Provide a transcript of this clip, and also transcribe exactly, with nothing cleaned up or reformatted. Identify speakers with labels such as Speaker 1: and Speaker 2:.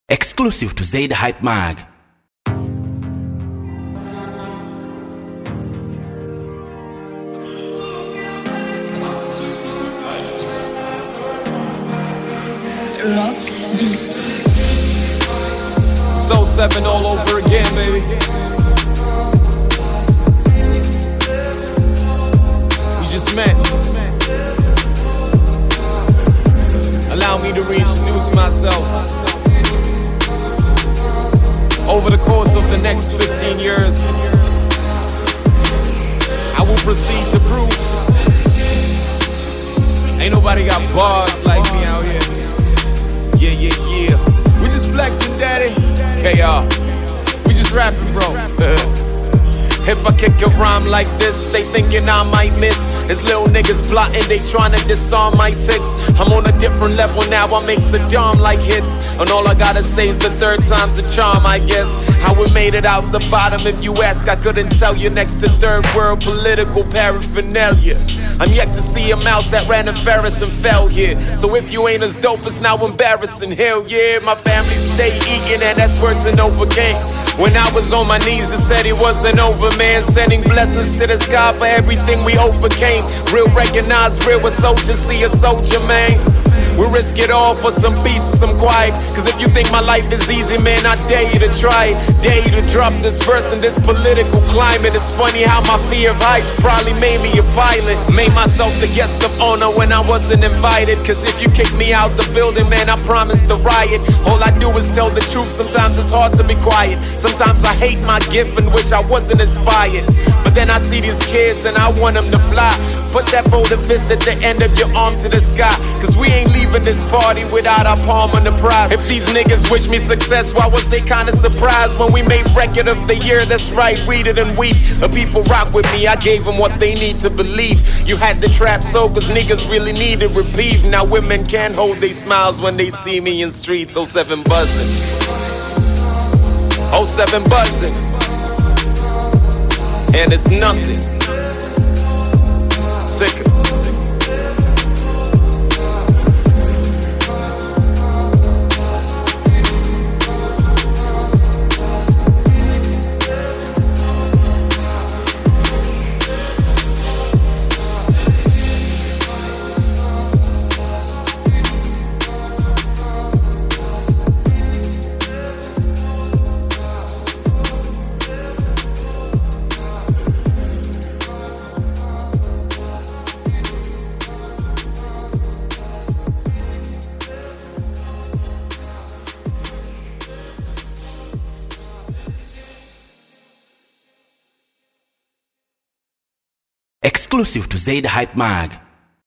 Speaker 1: Exclusive to Zaid Hype Mag.
Speaker 2: Rock beats.
Speaker 3: Soul seven all over again, baby. We just met. Allow me to reintroduce myself. Over the course of the next fifteen years, I will proceed to prove ain't nobody got bars like me out here. Yeah, yeah, yeah. We just flexing, daddy. K R. We just rapping, bro. If I kick a rhyme like this, they thinking I might miss. It's little niggas plotting, they trying to disarm my ticks. I'm on a different level now, I make Saddam like hits. And all I gotta say is the third time's a charm, I guess. How we made it out the bottom, if you ask, I couldn't tell you. Next to third world political paraphernalia, I'm yet to see a mouse that ran a Ferris and fell here. So if you ain't as dope, it's now embarrassing. Hell yeah, my family stay eating, and that's word to Novocaine. When I was on my knees, they said it wasn't over, man. Sending blessings to the sky for everything we overcame. Real recognize real, a soldier see a soldier, man. We risk it all for some peace and some quiet. Cause if you think my life is easy, man, I dare you to try it. Dare you to drop this verse in this political climate. It's funny how my fear of heights probably made me a pilot. Made myself the guest of honor when I wasn't invited. Cause if you kick me out the building, man, I promise to riot. All I do is tell the truth, sometimes it's hard to be quiet. Sometimes I hate my gift and wish I wasn't inspired. But then I see these kids and I want them to fly. Put that folded fist at the end of your arm to the sky. Cause we ain't leaving this party without our palm on the prize. If these niggas wish me success, why was they kinda surprised when we made record of the year? That's right, we didn't weep. The people rock with me, I gave them what they need to believe. You had the trap so cause niggas really needed reprieve. Now women can't hold their smiles when they see me in streets. oh seven buzzing, oh seven buzzing, and it's nothing. Sick.
Speaker 1: Exclusive to Zaid Hype Mag.